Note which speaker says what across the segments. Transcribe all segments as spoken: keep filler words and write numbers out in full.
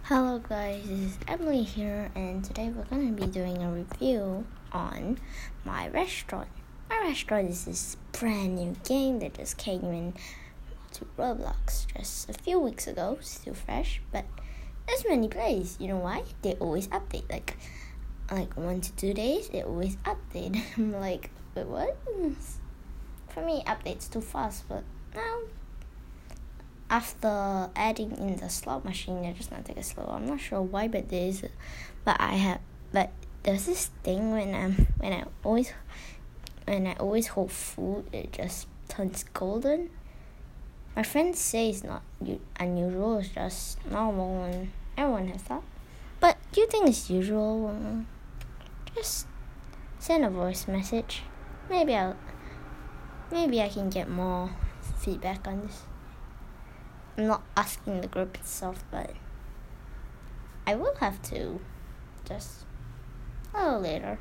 Speaker 1: Hello guys, this is Emily here, and today we're going to be doing a review on my restaurant. My restaurant is this brand new game that just came in to Roblox just a few weeks ago, still fresh, but there's many plays. You know why? They always update, like like one to two days, they always update. I'm like, wait, what? For me, updates too fast, but now after adding in the slot machine, they're just not take it slow. I'm not sure why, but there is, but I have, but there's this thing when I'm when I always when I always hold food, it just turns golden. My friends say it's not unusual; it's just normal, and everyone has that. But do you think it's usual? Just send a voice message. Maybe I'll maybe I can get more feedback on this. I'm not asking the group itself, but I will have to just a little later.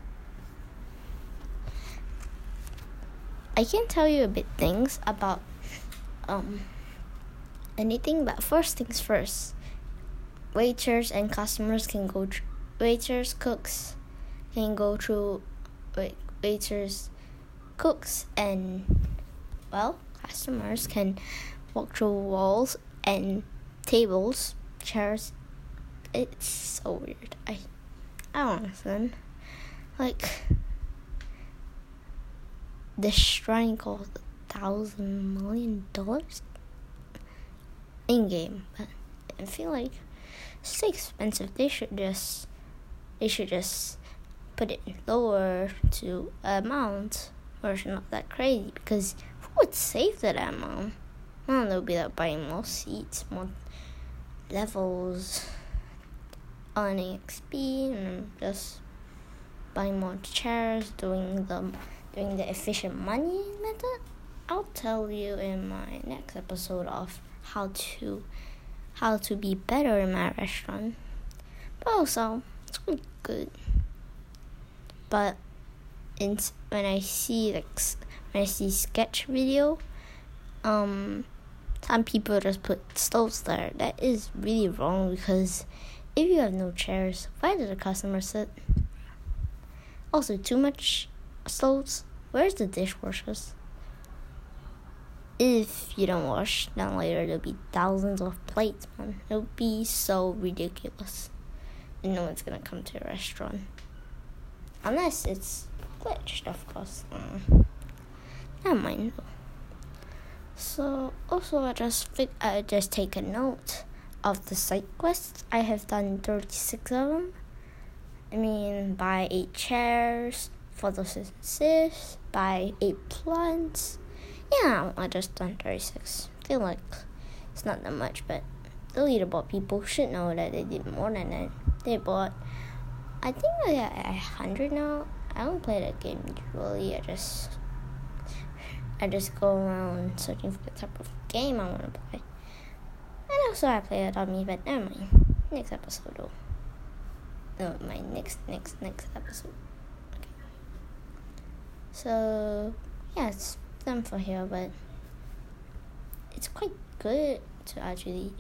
Speaker 1: I can tell you a bit things about um anything, but first things first. Waiters and customers can go tr- waiters, cooks can go through wait, waiters, cooks, and well, customers can walk through walls and tables, chairs. It's so weird. I I don't understand. Like, this shrine costs a thousand million dollars in game, but I feel like it's too expensive. They should just they should just put it lower to amount, or it's not that crazy, because who would save that amount? Well, they'll be like buying more seats, more levels, earning X P, and just buying more chairs, doing the doing the efficient money method. I'll tell you in my next episode of how to how to be better in my restaurant. But also, it's really good. But in when I see like when I see sketch video, um. Some people just put stoves there. That is really wrong, because if you have no chairs, where do the customers sit? Also, too much stoves. Where's the dishwashers? If you don't wash, then later there'll be thousands of plates, man. It'll be so ridiculous. And no one's gonna come to a restaurant. Unless it's glitched, of course. Mm. Never mind though. So also I just think I just take a note of the side quests. I have done thirty-six of them. I mean, buy eight chairs, photosynthesis, buy eight plants. Yeah, I just done thirty-six. I feel like it's not that much, but the leaderboard people should know that they did more than that. They bought, I think I got a hundred now. I don't play that game usually. I just I just go around searching for the type of game I want to play. And also I play it on me, but never mind. Next episode though. No, my next, next, next episode. Okay. So, yeah, it's done for here, but it's quite good to actually,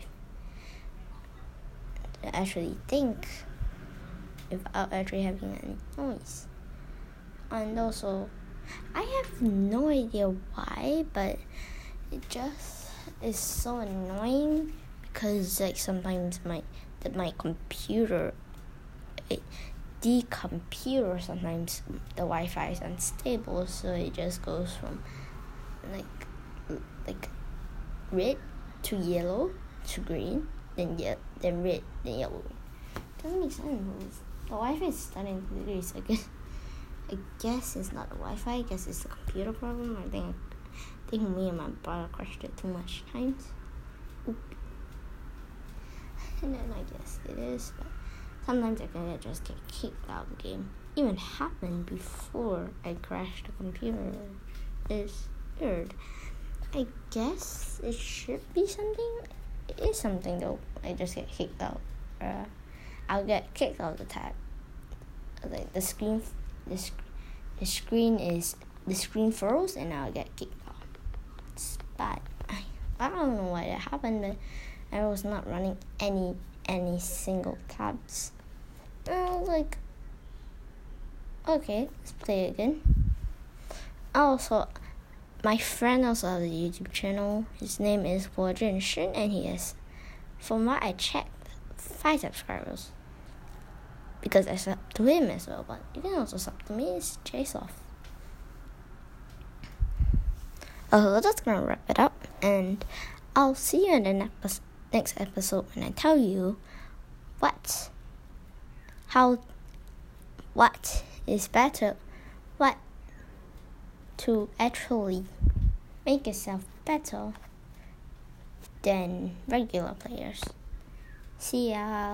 Speaker 1: to actually think without actually having any noise. And also, I have no idea why, but it just is so annoying, because like sometimes my that my computer, it, the computer sometimes the Wi-Fi is unstable, so it just goes from like like red to yellow to green, then ye- then red, then yellow. Doesn't make sense. The Wi-Fi is starting to do this again. I guess it's not the Wi-Fi. I guess it's the computer problem. I think I think me and my brother crashed it too much times. Oop. And then I guess it is. But sometimes I can just get kicked out of the game. Even happened before I crashed the computer. It's weird. I guess it should be something. It is something though. I just get kicked out. Uh, I'll get kicked out of the tab. Like the screen. The, sc- the screen is the screen froze, and now I get kicked off. It's bad. I, I don't know why that happened, but I was not running any any single tabs. And I was like, okay, let's play again. Also, my friend also has a YouTube channel. His name is Guo Zhenshin, and he has, from what I checked, five subscribers. Because I sub to him as well, but you can also sub to me. It's Jasoff. Oh, that's gonna wrap it up, and I'll see you in the next next episode when I tell you what, how, what is better, what to actually make yourself better than regular players. See ya.